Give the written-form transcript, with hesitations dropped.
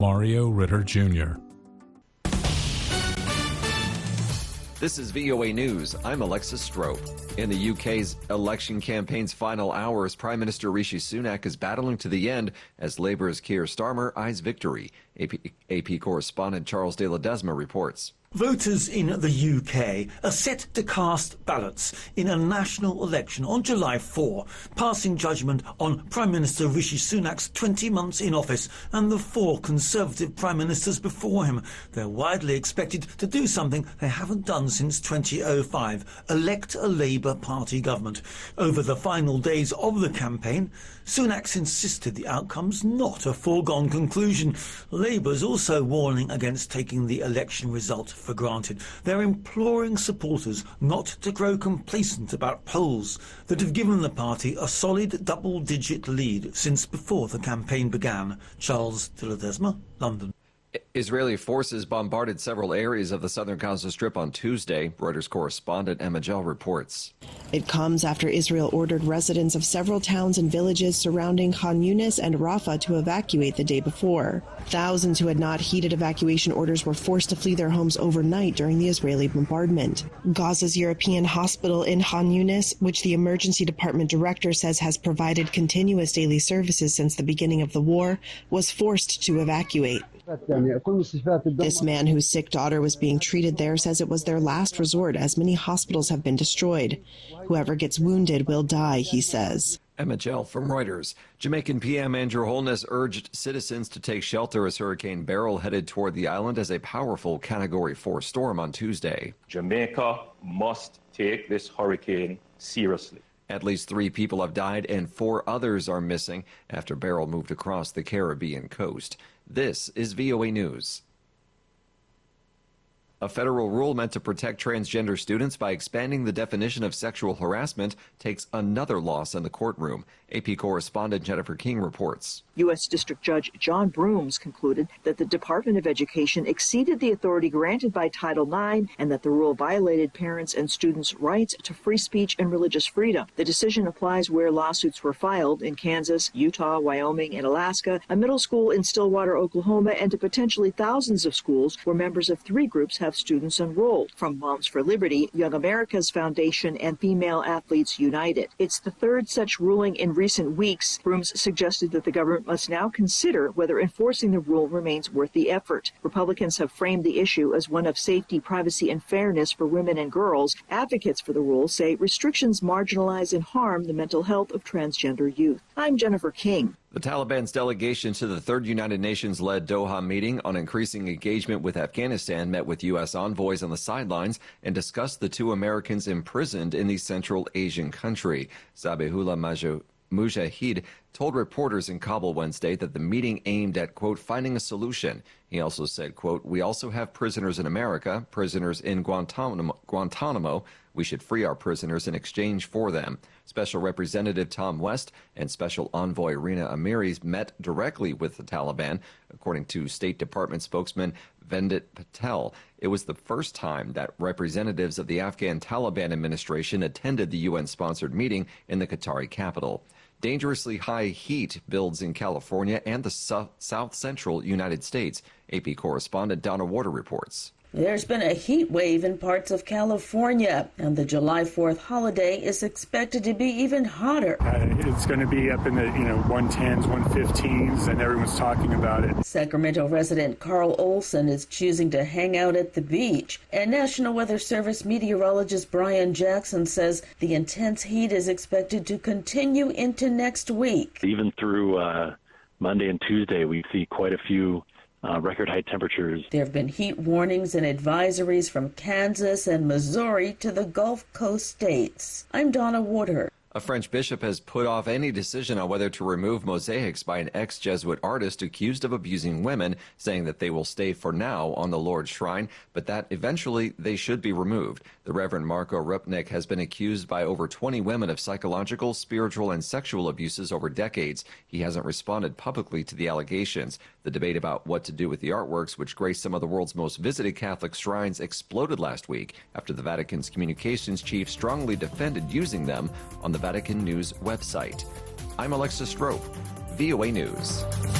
Mario Ritter Jr. This is VOA News. I'm Alexis Strope. In the UK's election campaign's final hours, Prime Minister Rishi Sunak is battling to the end as Labour's Keir Starmer eyes victory. AP correspondent Charles de Ledesma reports. Voters in the UK are set to cast ballots in a national election on July 4, passing judgment on Prime Minister Rishi Sunak's 20 months in office and the 4 Conservative Prime Ministers before him. They're widely expected to do something they haven't done since 2005, elect a Labour Party government. Over the final days of the campaign, Sunak's insisted the outcome's not a foregone conclusion. Labour's also warning against taking the election result for granted. They're imploring supporters not to grow complacent about polls that have given the party a solid double-digit lead since before the campaign began. Charles de Ledesma, London. Israeli forces bombarded several areas of the southern Gaza Strip on Tuesday. Reuters correspondent Emma Gell reports. It comes after Israel ordered residents of several towns and villages surrounding Khan Yunis and Rafah to evacuate the day before. Thousands who had not heeded evacuation orders were forced to flee their homes overnight during the Israeli bombardment. Gaza's European hospital in Khan Yunis, which the emergency department director says has provided continuous daily services since the beginning of the war, was forced to evacuate. This man whose sick daughter was being treated there says it was their last resort as many hospitals have been destroyed. Whoever gets wounded will die, he says. Emma Gell from Reuters. Jamaican PM Andrew Holness urged citizens to take shelter as Hurricane Beryl headed toward the island as a powerful Category 4 storm on Tuesday. Jamaica must take this hurricane seriously. At least 3 people have died and 4 others are missing after Beryl moved across the Caribbean coast. This is VOA News. A federal rule meant to protect transgender students by expanding the definition of sexual harassment takes another loss in the courtroom. AP correspondent Jennifer King reports. U.S. District Judge John Brooms concluded that the Department of Education exceeded the authority granted by Title IX and that the rule violated parents' and students' rights to free speech and religious freedom. The decision applies where lawsuits were filed in Kansas, Utah, Wyoming, and Alaska, a middle school in Stillwater, Oklahoma, and to potentially thousands of schools where members of 3 groups have students enrolled, from Moms for Liberty, Young America's Foundation, and Female Athletes United. It's the 3rd such ruling in recent weeks. Brooms suggested that the government must now consider whether enforcing the rule remains worth the effort. Republicans have framed the issue as one of safety, privacy, and fairness for women and girls. Advocates for the rule say restrictions marginalize and harm the mental health of transgender youth. I'm Jennifer King. The Taliban's delegation to the 3rd United Nations-led Doha meeting on increasing engagement with Afghanistan met with U.S. envoys on the sidelines and discussed the 2 Americans imprisoned in the Central Asian country. Zabihullah Mujahid told reporters in Kabul Wednesday that the meeting aimed at, quote, finding a solution. He also said, quote, we also have prisoners in America, prisoners in Guantanamo. We should free our prisoners in exchange for them. Special Representative Tom West and Special Envoy Rina Amiris met directly with the Taliban, according to State Department spokesman Vendit Patel. It was the first time that representatives of the Afghan Taliban administration attended the UN-sponsored meeting in the Qatari capital. Dangerously high heat builds in California and the south-central United States. AP correspondent Donna Warder reports. There's been a heat wave in parts of California, and the July 4th holiday is expected to be even hotter. It's going to be up in the 110s, 115s, and everyone's talking about it. Sacramento resident Carl Olson is choosing to hang out at the beach, and National Weather Service meteorologist Brian Jackson says the intense heat is expected to continue into next week. Even through Monday and Tuesday, we see quite a few record high temperatures. There have been heat warnings and advisories from Kansas and Missouri to the Gulf Coast states. I'm Donna Warder. A French bishop has put off any decision on whether to remove mosaics by an ex-Jesuit artist accused of abusing women, saying that they will stay for now on the Lord's shrine, but that eventually they should be removed. The Reverend Marco Rupnik has been accused by over 20 women of psychological, spiritual, and sexual abuses over decades. He hasn't responded publicly to the allegations. The debate about what to do with the artworks, which grace some of the world's most visited Catholic shrines, exploded last week after the Vatican's communications chief strongly defended using them on the Vatican News website. I'm Alexis Strope, VOA News.